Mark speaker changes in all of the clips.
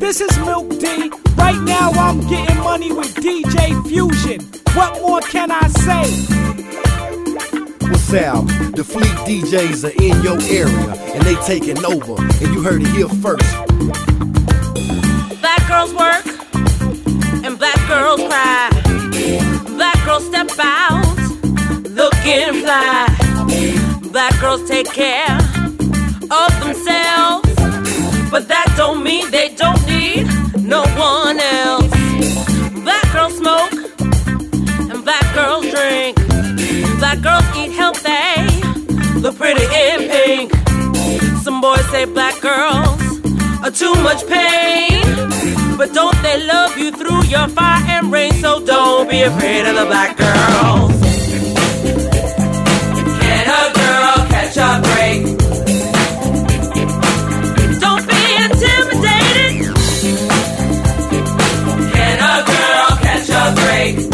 Speaker 1: This is Milk D. Right now I'm getting money with DJ Fusion. What more can I say?
Speaker 2: What's up? The Fleet DJs are in your area and they taking over, and you heard it here first.
Speaker 3: Black girls work and black girls cry. Black girls step out looking fly. Black girls take care of themselves, but that don't mean they don't need no one else. Black girls smoke and black girls drink. Black girls eat healthy, look pretty in pink. Some boys say black girls are too much pain, but don't they love you through your fire and rain? So don't be afraid of the black girls. Can a girl catch a break? Don't be intimidated. Can a girl catch a break?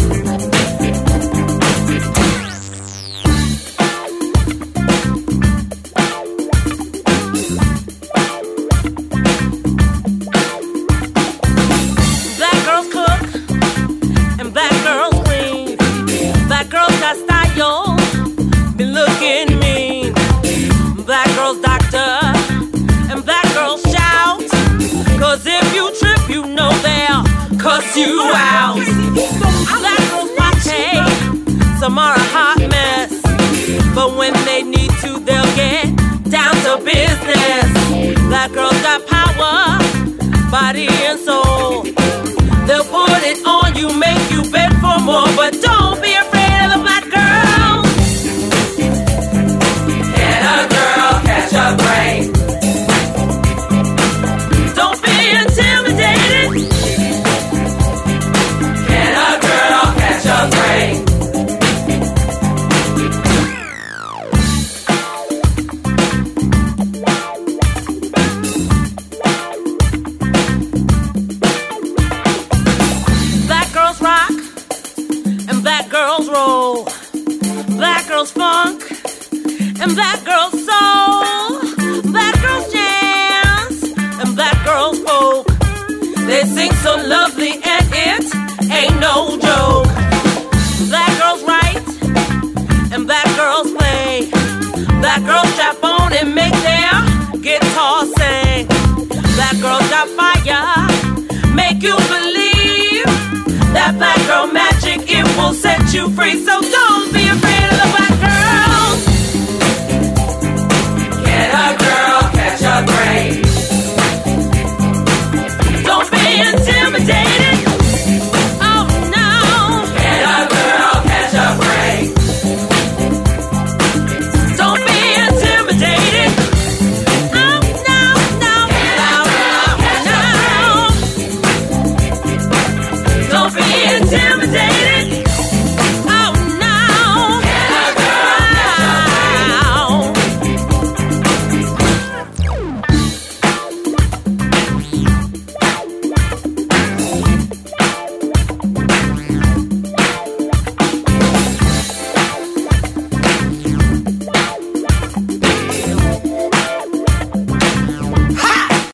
Speaker 3: Cuss you out. Black girls party, some are a hot mess, but when they need to, they'll get down to business. Black girls got power, body and soul. They'll put it on you, make you beg for more, but don't be afraid of the black girl. Can a girl catch a break? Don't be intimidated. Black girls rock and black girls roll. Black girls funk and black girls soul. Black girls jazz and black girls folk. They sing so lovely and it ain't no joke. Black girls write and black girls play. Black girls strap on and make their guitar sing. Black girls got fire, make you believe that black girl magic, it will set you free. So don't be afraid.